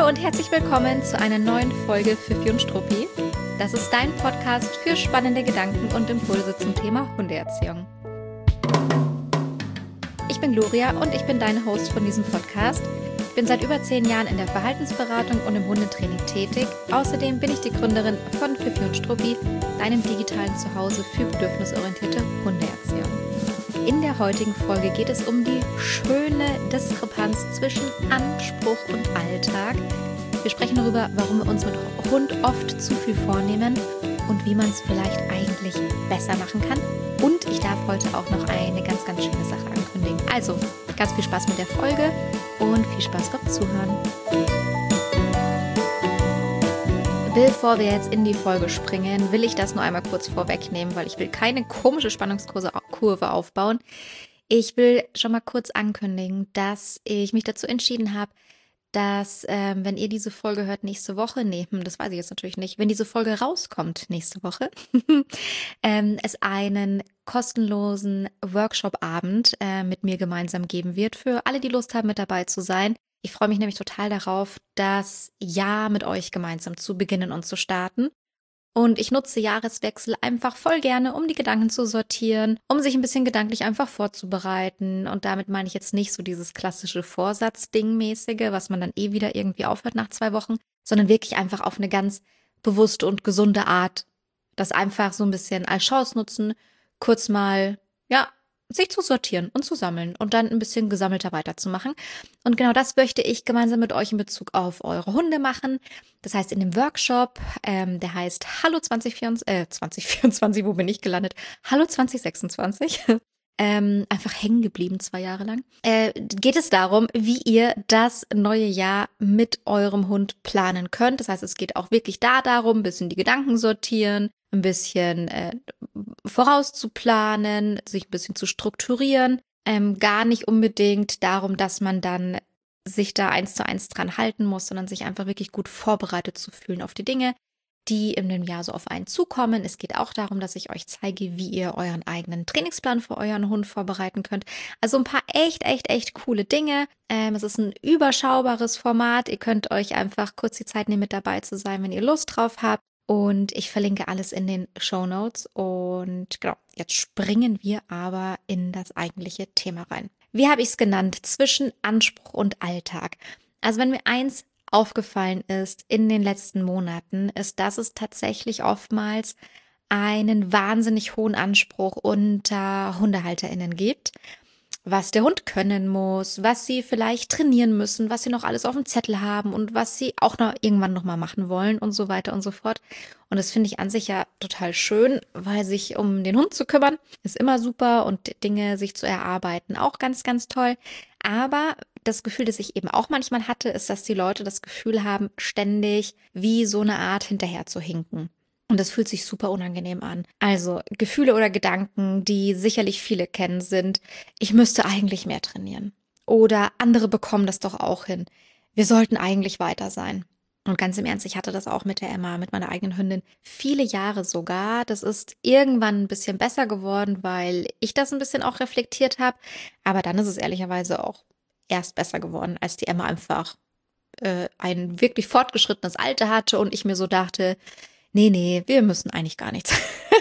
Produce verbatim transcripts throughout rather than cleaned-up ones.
Hallo und herzlich willkommen zu einer neuen Folge Pfiffi und Struppi. Das ist dein Podcast für spannende Gedanken und Impulse zum Thema Hundeerziehung. Ich bin Gloria und ich bin deine Host von diesem Podcast. Ich bin seit über zehn Jahren in der Verhaltensberatung und im Hundetraining tätig. Außerdem bin ich die Gründerin von Pfiffi und Struppi, deinem digitalen Zuhause für bedürfnisorientierte Hundeerziehung. In der heutigen Folge geht es um die schöne Diskrepanz zwischen Anspruch und Alltag. Wir sprechen darüber, warum wir uns mit Hund oft zu viel vornehmen und wie man es vielleicht eigentlich besser machen kann. Und ich darf heute auch noch eine ganz, ganz schöne Sache ankündigen. Also, ganz viel Spaß mit der Folge und viel Spaß beim Zuhören. Bevor wir jetzt in die Folge springen, will ich das nur einmal kurz vorwegnehmen, weil ich will keine komische Spannungskurve aufbauen. Ich will schon mal kurz ankündigen, dass ich mich dazu entschieden habe, dass, ähm, wenn ihr diese Folge hört nächste Woche, nee, das weiß ich jetzt natürlich nicht, wenn diese Folge rauskommt nächste Woche, ähm, es einen kostenlosen Workshop-Abend äh, mit mir gemeinsam geben wird, für alle, die Lust haben, mit dabei zu sein. Ich freue mich nämlich total darauf, das Jahr mit euch gemeinsam zu beginnen und zu starten. Und ich nutze Jahreswechsel einfach voll gerne, um die Gedanken zu sortieren, um sich ein bisschen gedanklich einfach vorzubereiten. Und damit meine ich jetzt nicht so dieses klassische Vorsatzding-mäßige, was man dann eh wieder irgendwie aufhört nach zwei Wochen, sondern wirklich einfach auf eine ganz bewusste und gesunde Art. Das einfach so ein bisschen als Chance nutzen, kurz mal, ja, sich zu sortieren und zu sammeln und dann ein bisschen gesammelter weiterzumachen. Und genau das möchte ich gemeinsam mit euch in Bezug auf eure Hunde machen. Das heißt, in dem Workshop, ähm, der heißt Hallo zwanzig vierundzwanzig, äh, zwanzig vierundzwanzig, wo bin ich gelandet? Hallo zwanzig sechsundzwanzig. ähm, einfach hängen geblieben, zwei Jahre lang. Äh, geht es darum, wie ihr das neue Jahr mit eurem Hund planen könnt. Das heißt, es geht auch wirklich da darum, ein bisschen die Gedanken sortieren, ein bisschen äh, vorauszuplanen, sich ein bisschen zu strukturieren. Ähm, gar nicht unbedingt darum, dass man dann sich da eins zu eins dran halten muss, sondern sich einfach wirklich gut vorbereitet zu fühlen auf die Dinge, die in dem Jahr so auf einen zukommen. Es geht auch darum, dass ich euch zeige, wie ihr euren eigenen Trainingsplan für euren Hund vorbereiten könnt. Also ein paar echt, echt, echt coole Dinge. Ähm, es ist ein überschaubares Format. Ihr könnt euch einfach kurz die Zeit nehmen, mit dabei zu sein, wenn ihr Lust drauf habt. Und ich verlinke alles in den Shownotes. Und genau, jetzt springen wir aber in das eigentliche Thema rein. Wie habe ich es genannt? Zwischen Anspruch und Alltag. Also wenn mir eins aufgefallen ist in den letzten Monaten, ist, dass es tatsächlich oftmals einen wahnsinnig hohen Anspruch unter HundehalterInnen gibt, was der Hund können muss, was sie vielleicht trainieren müssen, was sie noch alles auf dem Zettel haben und was sie auch noch irgendwann nochmal machen wollen und so weiter und so fort. Und das finde ich an sich ja total schön, weil sich um den Hund zu kümmern ist immer super und Dinge sich zu erarbeiten auch ganz, ganz toll. Aber das Gefühl, das ich eben auch manchmal hatte, ist, dass die Leute das Gefühl haben, ständig wie so eine Art hinterher zu hinken. Und das fühlt sich super unangenehm an. Also Gefühle oder Gedanken, die sicherlich viele kennen, sind, ich müsste eigentlich mehr trainieren. Oder andere bekommen das doch auch hin. Wir sollten eigentlich weiter sein. Und ganz im Ernst, ich hatte das auch mit der Emma, mit meiner eigenen Hündin, viele Jahre sogar. Das ist irgendwann ein bisschen besser geworden, weil ich das ein bisschen auch reflektiert habe. Aber dann ist es ehrlicherweise auch erst besser geworden, als die Emma einfach äh, ein wirklich fortgeschrittenes Alter hatte und ich mir so dachte, nee, nee, wir müssen eigentlich gar nichts.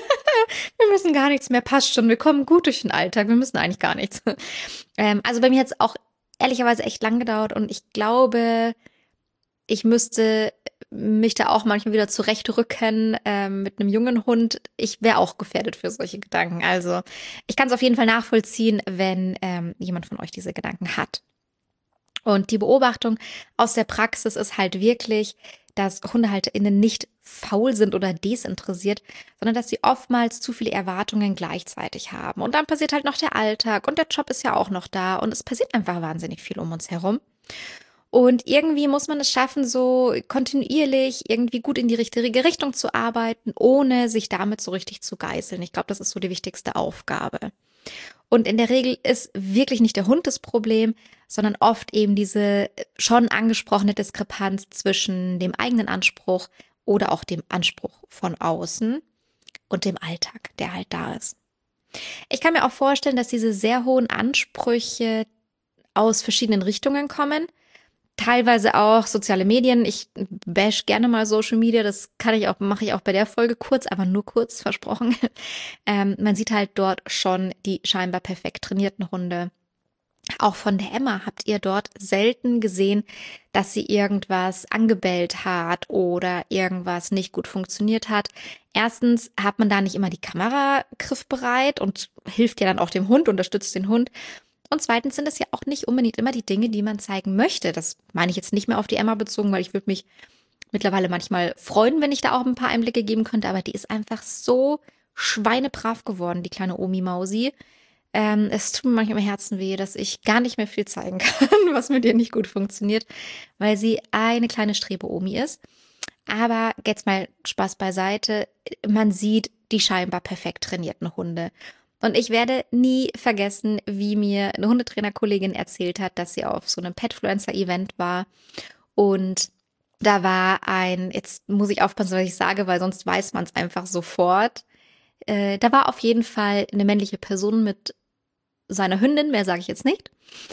Wir müssen gar nichts mehr, passt schon. Wir kommen gut durch den Alltag, wir müssen eigentlich gar nichts. Ähm, also bei mir hat es auch ehrlicherweise echt lang gedauert und ich glaube, ich müsste mich da auch manchmal wieder zurechtrücken ähm, mit einem jungen Hund. Ich wäre auch gefährdet für solche Gedanken. Also ich kann es auf jeden Fall nachvollziehen, wenn ähm, jemand von euch diese Gedanken hat. Und die Beobachtung aus der Praxis ist halt wirklich, dass HundehalterInnen nicht faul sind oder desinteressiert, sondern dass sie oftmals zu viele Erwartungen gleichzeitig haben. Und dann passiert halt noch der Alltag und der Job ist ja auch noch da und es passiert einfach wahnsinnig viel um uns herum. Und irgendwie muss man es schaffen, so kontinuierlich irgendwie gut in die richtige Richtung zu arbeiten, ohne sich damit so richtig zu geißeln. Ich glaube, das ist so die wichtigste Aufgabe. Und in der Regel ist wirklich nicht der Hund das Problem, sondern oft eben diese schon angesprochene Diskrepanz zwischen dem eigenen Anspruch oder auch dem Anspruch von außen und dem Alltag, der halt da ist. Ich kann mir auch vorstellen, dass diese sehr hohen Ansprüche aus verschiedenen Richtungen kommen. teilweise auch soziale Medien. Ich bash gerne mal Social Media. Das kann ich auch, mache ich auch bei der Folge kurz, aber nur kurz, versprochen. Ähm, man sieht halt dort schon die scheinbar perfekt trainierten Hunde. Auch von der Emma habt ihr dort selten gesehen, dass sie irgendwas angebellt hat oder irgendwas nicht gut funktioniert hat. Erstens hat man da nicht immer die Kamera griffbereit und hilft ja dann auch dem Hund, unterstützt den Hund. Und zweitens sind es ja auch nicht unbedingt immer die Dinge, die man zeigen möchte. Das meine ich jetzt nicht mehr auf die Emma bezogen, weil ich würde mich mittlerweile manchmal freuen, wenn ich da auch ein paar Einblicke geben könnte. Aber die ist einfach so schweinebrav geworden, die kleine Omi-Mausi. Ähm, es tut mir manchmal im Herzen weh, dass ich gar nicht mehr viel zeigen kann, was mit ihr nicht gut funktioniert, weil sie eine kleine Strebe-Omi ist. Aber jetzt mal Spaß beiseite. Man sieht die scheinbar perfekt trainierten Hunde. Und ich werde nie vergessen, wie mir eine Hundetrainerkollegin erzählt hat, dass sie auf so einem Petfluencer-Event war. Und da war ein, jetzt muss ich aufpassen, was ich sage, weil sonst weiß man es einfach sofort. Äh, da war auf jeden Fall eine männliche Person mit seiner Hündin, mehr sage ich jetzt nicht.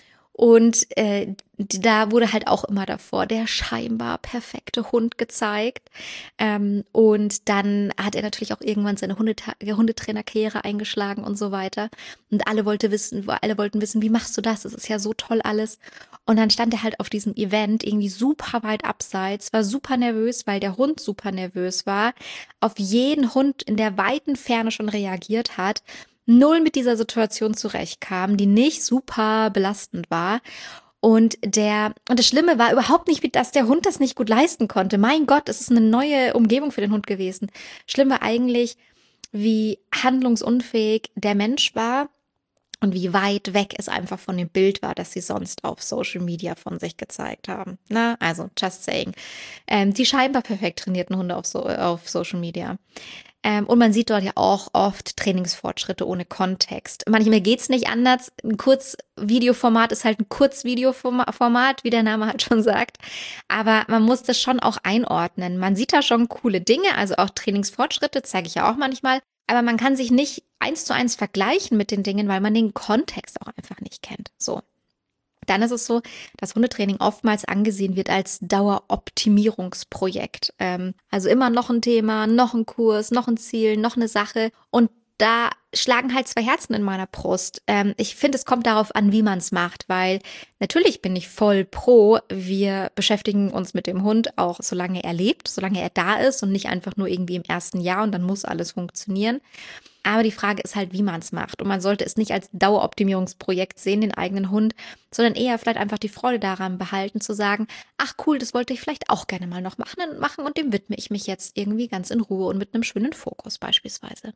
Und äh, da wurde halt auch immer davor der scheinbar perfekte Hund gezeigt. Ähm, und dann hat er natürlich auch irgendwann seine Hundeta- Hundetrainerkarriere eingeschlagen und so weiter. Und alle wollte wissen, alle wollten wissen, wie machst du das? Das ist ja so toll alles. Und dann stand er halt auf diesem Event irgendwie super weit abseits, war super nervös, weil der Hund super nervös war, auf jeden Hund in der weiten Ferne schon reagiert hat, null mit dieser Situation zurechtkam, die nicht super belastend war. Und der, und das Schlimme war überhaupt nicht, dass der Hund das nicht gut leisten konnte. Mein Gott, es ist eine neue Umgebung für den Hund gewesen. Schlimm war eigentlich, wie handlungsunfähig der Mensch war und wie weit weg es einfach von dem Bild war, das sie sonst auf Social Media von sich gezeigt haben. Na, also, just saying. Ähm, die scheinbar perfekt trainierten Hunde auf, so, auf Social Media. Ähm, und man sieht dort ja auch oft Trainingsfortschritte ohne Kontext. Manchmal geht's nicht anders. Ein Kurzvideoformat ist halt ein Kurzvideoformat, wie der Name halt schon sagt. Aber man muss das schon auch einordnen. Man sieht da schon coole Dinge, also auch Trainingsfortschritte zeige ich ja auch manchmal. Aber man kann sich nicht eins zu eins vergleichen mit den Dingen, weil man den Kontext auch einfach nicht kennt. So. Dann ist es so, dass Hundetraining oftmals angesehen wird als Daueroptimierungsprojekt. Ähm, also immer noch ein Thema, noch ein Kurs, noch ein Ziel, noch eine Sache. Und da schlagen halt zwei Herzen in meiner Brust. Ähm, ich finde, es kommt darauf an, wie man es macht, weil natürlich bin ich voll pro. Wir beschäftigen uns mit dem Hund auch, solange er lebt, solange er da ist und nicht einfach nur irgendwie im ersten Jahr und dann muss alles funktionieren. Aber die Frage ist halt, wie man es macht. Und man sollte es nicht als Daueroptimierungsprojekt sehen, den eigenen Hund, sondern eher vielleicht einfach die Freude daran behalten, zu sagen, ach cool, das wollte ich vielleicht auch gerne mal noch machen, machen und dem widme ich mich jetzt irgendwie ganz in Ruhe und mit einem schönen Fokus beispielsweise.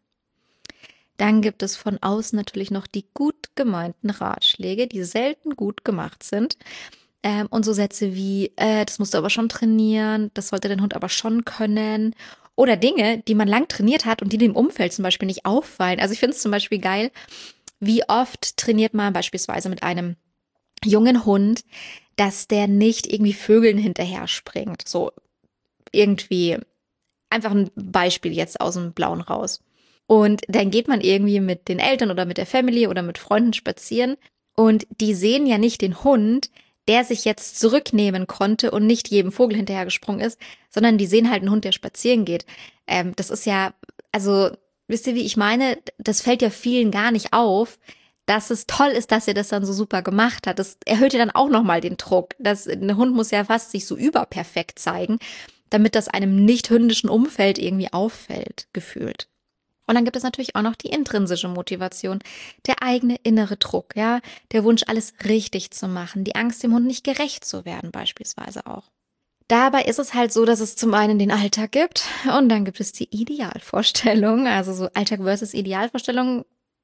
Dann gibt es von außen natürlich noch die gut gemeinten Ratschläge, die selten gut gemacht sind. Ähm, und so Sätze wie, äh, das musst du aber schon trainieren, das sollte dein Hund aber schon können. Oder Dinge, die man lang trainiert hat und die dem Umfeld zum Beispiel nicht auffallen. Also ich finde es zum Beispiel geil, wie oft trainiert man beispielsweise mit einem jungen Hund, dass der nicht irgendwie Vögeln hinterher springt. So irgendwie, einfach ein Beispiel jetzt aus dem Blauen raus. Und dann geht man irgendwie mit den Eltern oder mit der Family oder mit Freunden spazieren und die sehen ja nicht den Hund, der sich jetzt zurücknehmen konnte und nicht jedem Vogel hinterhergesprungen ist, sondern die sehen halt einen Hund, der spazieren geht. Ähm, das ist ja, also, wisst ihr, wie ich meine? Das fällt ja vielen gar nicht auf, dass es toll ist, dass er das dann so super gemacht hat. Das erhöht ja dann auch nochmal den Druck. Das, ein Hund muss ja fast sich so überperfekt zeigen, damit das einem nicht hündischen Umfeld irgendwie auffällt, gefühlt. Und dann gibt es natürlich auch noch die intrinsische Motivation, der eigene innere Druck, ja, der Wunsch, alles richtig zu machen, die Angst, dem Hund nicht gerecht zu werden beispielsweise auch. Dabei ist es halt so, dass es zum einen den Alltag gibt und dann gibt es die Idealvorstellung, also so Alltag versus Idealvorstellung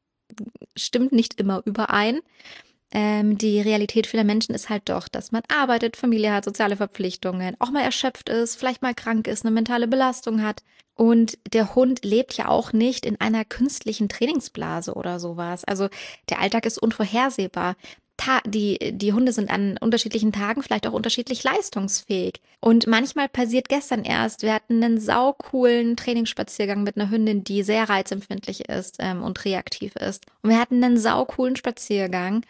stimmt nicht immer überein. Ähm, die Realität vieler Menschen ist halt doch, dass man arbeitet, Familie hat, soziale Verpflichtungen, auch mal erschöpft ist, vielleicht mal krank ist, eine mentale Belastung hat. Und der Hund lebt ja auch nicht in einer künstlichen Trainingsblase oder sowas. Also der Alltag ist unvorhersehbar. Ta- die, die Hunde sind an unterschiedlichen Tagen vielleicht auch unterschiedlich leistungsfähig. Und manchmal passiert gestern erst, wir hatten einen saucoolen Trainingsspaziergang mit einer Hündin, die sehr reizempfindlich ist ähm, und reaktiv ist. Und wir hatten einen saucoolen Spaziergang.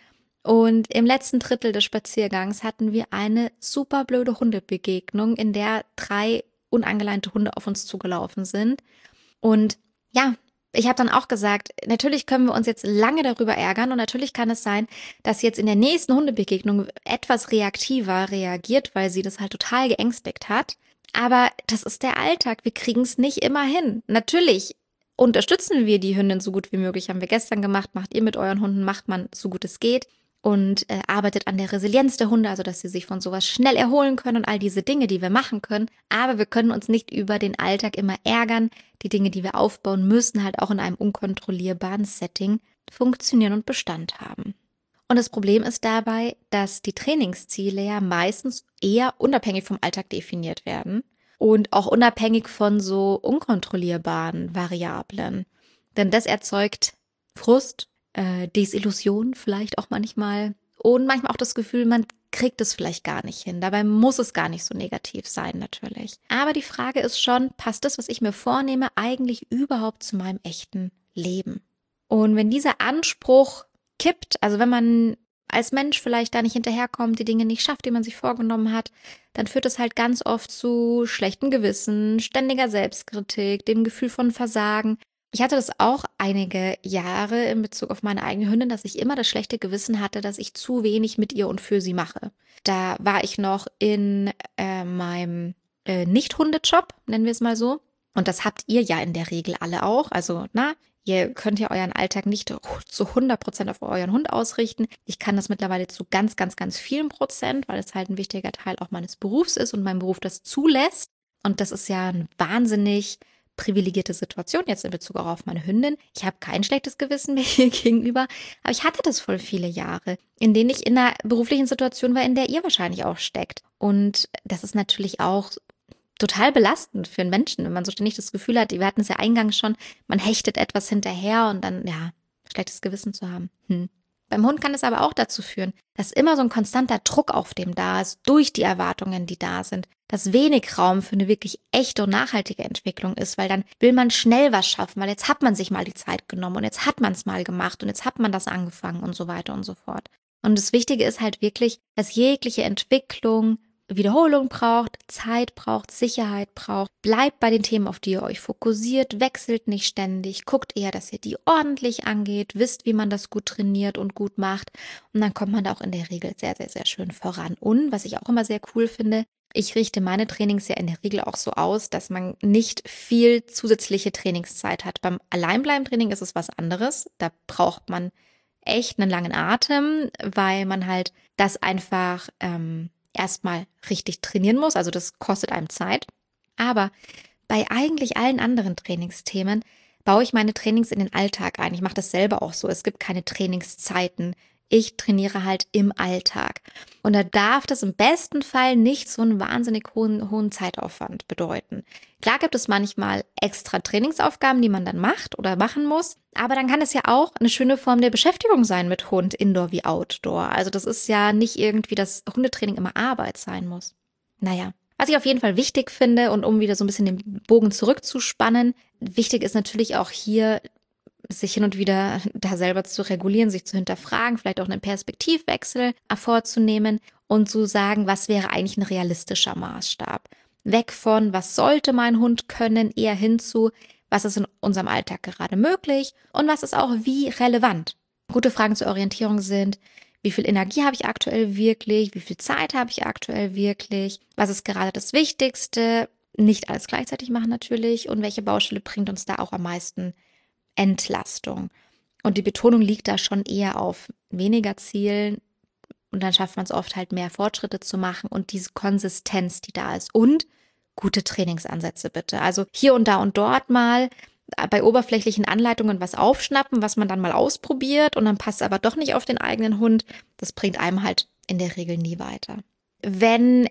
Und im letzten Drittel des Spaziergangs hatten wir eine super blöde Hundebegegnung, in der drei unangeleinte Hunde auf uns zugelaufen sind. Und ja, ich habe dann auch gesagt, natürlich können wir uns jetzt lange darüber ärgern und natürlich kann es sein, dass jetzt in der nächsten Hundebegegnung etwas reaktiver reagiert, weil sie das halt total geängstigt hat. Aber das ist der Alltag, wir kriegen es nicht immer hin. Natürlich unterstützen wir die Hündin so gut wie möglich, haben wir gestern gemacht, macht ihr mit euren Hunden, macht man so gut es geht. Und äh, arbeitet an der Resilienz der Hunde, also dass sie sich von sowas schnell erholen können und all diese Dinge, die wir machen können. Aber wir können uns nicht über den Alltag immer ärgern. Die Dinge, die wir aufbauen, müssen halt auch in einem unkontrollierbaren Setting funktionieren und Bestand haben. Und das Problem ist dabei, dass die Trainingsziele ja meistens eher unabhängig vom Alltag definiert werden und auch unabhängig von so unkontrollierbaren Variablen. Denn das erzeugt Frust, Äh, Desillusion vielleicht auch manchmal und manchmal auch das Gefühl, man kriegt es vielleicht gar nicht hin. Dabei muss es gar nicht so negativ sein natürlich. Aber die Frage ist schon, passt das, was ich mir vornehme, eigentlich überhaupt zu meinem echten Leben? Und wenn dieser Anspruch kippt, also wenn man als Mensch vielleicht da nicht hinterherkommt, die Dinge nicht schafft, die man sich vorgenommen hat, dann führt es halt ganz oft zu schlechtem Gewissen, ständiger Selbstkritik, dem Gefühl von Versagen. Ich hatte das auch einige Jahre in Bezug auf meine eigene Hündin, dass ich immer das schlechte Gewissen hatte, dass ich zu wenig mit ihr und für sie mache. Da war ich noch in äh, meinem äh, Nicht-Hundejob, nennen wir es mal so. Und das habt ihr ja in der Regel alle auch. Also, na, ihr könnt ja euren Alltag nicht zu hundert Prozent auf euren Hund ausrichten. Ich kann das mittlerweile zu ganz, ganz, ganz vielen Prozent, weil es halt ein wichtiger Teil auch meines Berufs ist und mein Beruf das zulässt. Und das ist ja ein wahnsinnig privilegierte Situation jetzt in Bezug auch auf meine Hündin. Ich habe kein schlechtes Gewissen mehr ihr gegenüber, aber ich hatte das voll viele Jahre, in denen ich in einer beruflichen Situation war, in der ihr wahrscheinlich auch steckt. Und das ist natürlich auch total belastend für einen Menschen, wenn man so ständig das Gefühl hat, wir hatten es ja eingangs schon, man hechtet etwas hinterher und dann, ja, schlechtes Gewissen zu haben. Hm. Beim Hund kann es aber auch dazu führen, dass immer so ein konstanter Druck auf dem da ist, durch die Erwartungen, die da sind, dass wenig Raum für eine wirklich echte und nachhaltige Entwicklung ist, weil dann will man schnell was schaffen, weil jetzt hat man sich mal die Zeit genommen und jetzt hat man es mal gemacht und jetzt hat man das angefangen und so weiter und so fort. Und das Wichtige ist halt wirklich, dass jegliche Entwicklung Wiederholung braucht, Zeit braucht, Sicherheit braucht. Bleibt bei den Themen, auf die ihr euch fokussiert, wechselt nicht ständig, guckt eher, dass ihr die ordentlich angeht, wisst, wie man das gut trainiert und gut macht. Und dann kommt man da auch in der Regel sehr, sehr, sehr schön voran. Und was ich auch immer sehr cool finde, ich richte meine Trainings ja in der Regel auch so aus, dass man nicht viel zusätzliche Trainingszeit hat. Beim Alleinbleiben-Training ist es was anderes. Da braucht man echt einen langen Atem, weil man halt das einfach ähm, erstmal richtig trainieren muss. Also das kostet einem Zeit. Aber bei eigentlich allen anderen Trainingsthemen baue ich meine Trainings in den Alltag ein. Ich mache das selber auch so. Es gibt keine Trainingszeiten. Ich trainiere halt im Alltag. Und da darf das im besten Fall nicht so einen wahnsinnig hohen, hohen Zeitaufwand bedeuten. Klar gibt es manchmal extra Trainingsaufgaben, die man dann macht oder machen muss. Aber dann kann es ja auch eine schöne Form der Beschäftigung sein mit Hund, Indoor wie Outdoor. Also das ist ja nicht irgendwie, dass Hundetraining immer Arbeit sein muss. Naja, was ich auf jeden Fall wichtig finde und um wieder so ein bisschen den Bogen zurückzuspannen, wichtig ist natürlich auch hier, sich hin und wieder da selber zu regulieren, sich zu hinterfragen, vielleicht auch einen Perspektivwechsel vorzunehmen und zu sagen, was wäre eigentlich ein realistischer Maßstab. Weg von, was sollte mein Hund können, eher hin zu, was ist in unserem Alltag gerade möglich und was ist auch wie relevant. Gute Fragen zur Orientierung sind, wie viel Energie habe ich aktuell wirklich, wie viel Zeit habe ich aktuell wirklich, was ist gerade das Wichtigste, nicht alles gleichzeitig machen natürlich und welche Baustelle bringt uns da auch am meisten Entlastung. Und die Betonung liegt da schon eher auf weniger Zielen und dann schafft man es oft halt mehr Fortschritte zu machen und diese Konsistenz, die da ist und gute Trainingsansätze bitte. Also hier und da und dort mal bei oberflächlichen Anleitungen was aufschnappen, was man dann mal ausprobiert und dann passt aber doch nicht auf den eigenen Hund. Das bringt einem halt in der Regel nie weiter. Wenn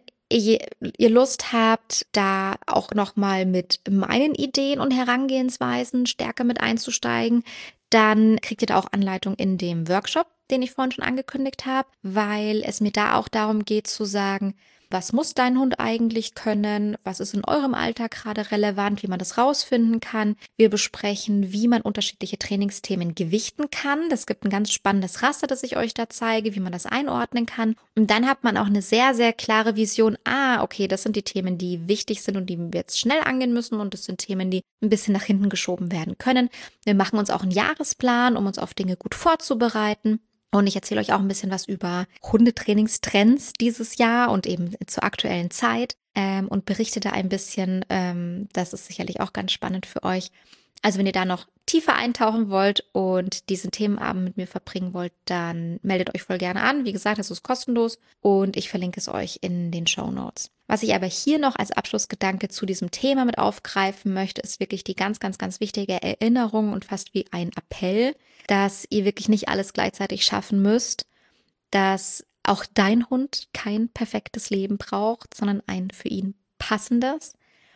ihr Lust habt, da auch nochmal mit meinen Ideen und Herangehensweisen stärker mit einzusteigen, dann kriegt ihr da auch Anleitung in dem Workshop, den ich vorhin schon angekündigt habe, weil es mir da auch darum geht zu sagen, was muss dein Hund eigentlich können, was ist in eurem Alltag gerade relevant, wie man das rausfinden kann. Wir besprechen, wie man unterschiedliche Trainingsthemen gewichten kann. Das gibt ein ganz spannendes Raster, das ich euch da zeige, wie man das einordnen kann. Und dann hat man auch eine sehr, sehr klare Vision. Ah, okay, das sind die Themen, die wichtig sind und die wir jetzt schnell angehen müssen. Und das sind Themen, die ein bisschen nach hinten geschoben werden können. Wir machen uns auch einen Jahresplan, um uns auf Dinge gut vorzubereiten. Und ich erzähle euch auch ein bisschen was über Hundetrainingstrends dieses Jahr und eben zur aktuellen Zeit ähm, und berichte da ein bisschen. Ähm, das ist sicherlich auch ganz spannend für euch. Also wenn ihr da noch tiefer eintauchen wollt und diesen Themenabend mit mir verbringen wollt, dann meldet euch voll gerne an. Wie gesagt, das ist kostenlos und ich verlinke es euch in den Shownotes. Was ich aber hier noch als Abschlussgedanke zu diesem Thema mit aufgreifen möchte, ist wirklich die ganz, ganz, ganz wichtige Erinnerung und fast wie ein Appell, dass ihr wirklich nicht alles gleichzeitig schaffen müsst, dass auch dein Hund kein perfektes Leben braucht, sondern ein für ihn passendes.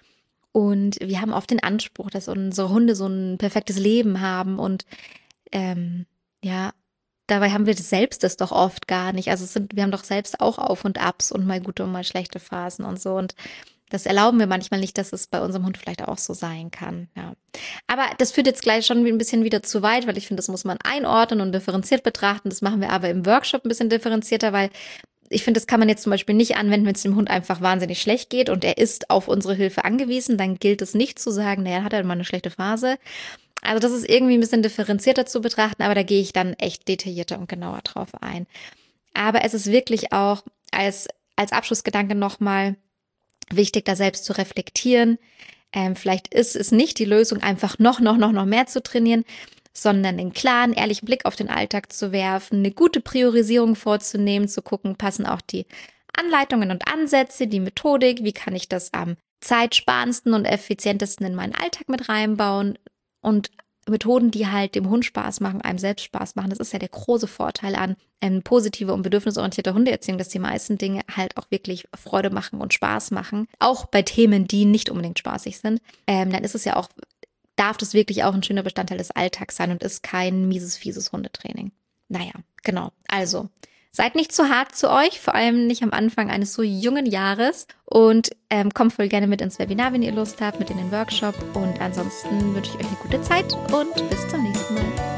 Und wir haben oft den Anspruch, dass unsere Hunde so ein perfektes Leben haben und ähm, ja, dabei haben wir das selbst das doch oft gar nicht. Also es sind, wir haben doch selbst auch Auf und Abs und mal gute und mal schlechte Phasen und so. Und das erlauben wir manchmal nicht, dass es bei unserem Hund vielleicht auch so sein kann. Ja. Aber das führt jetzt gleich schon ein bisschen wieder zu weit, weil ich finde, das muss man einordnen und differenziert betrachten. Das machen wir aber im Workshop ein bisschen differenzierter, weil ich finde, das kann man jetzt zum Beispiel nicht anwenden, wenn es dem Hund einfach wahnsinnig schlecht geht und er ist auf unsere Hilfe angewiesen. Dann gilt es nicht zu sagen, naja, hat er mal eine schlechte Phase. Also das ist irgendwie ein bisschen differenzierter zu betrachten, aber da gehe ich dann echt detaillierter und genauer drauf ein. Aber es ist wirklich auch als, als Abschlussgedanke nochmal wichtig, da selbst zu reflektieren. Ähm, vielleicht ist es nicht die Lösung, einfach noch, noch, noch, noch mehr zu trainieren, sondern einen klaren, ehrlichen Blick auf den Alltag zu werfen, eine gute Priorisierung vorzunehmen, zu gucken, passen auch die Anleitungen und Ansätze, die Methodik, wie kann ich das am zeitsparendsten und effizientesten in meinen Alltag mit reinbauen und Methoden, die halt dem Hund Spaß machen, einem selbst Spaß machen. Das ist ja der große Vorteil an ähm, positive und bedürfnisorientierter Hundeerziehung, dass die meisten Dinge halt auch wirklich Freude machen und Spaß machen. Auch bei Themen, die nicht unbedingt spaßig sind. Ähm, dann ist es ja auch darf das wirklich auch ein schöner Bestandteil des Alltags sein und ist kein mieses, fieses Hundetraining. Naja, genau. Also, seid nicht zu hart zu euch, vor allem nicht am Anfang eines so jungen Jahres und ähm, kommt voll gerne mit ins Webinar, wenn ihr Lust habt, mit in den Workshop und ansonsten wünsche ich euch eine gute Zeit und bis zum nächsten Mal.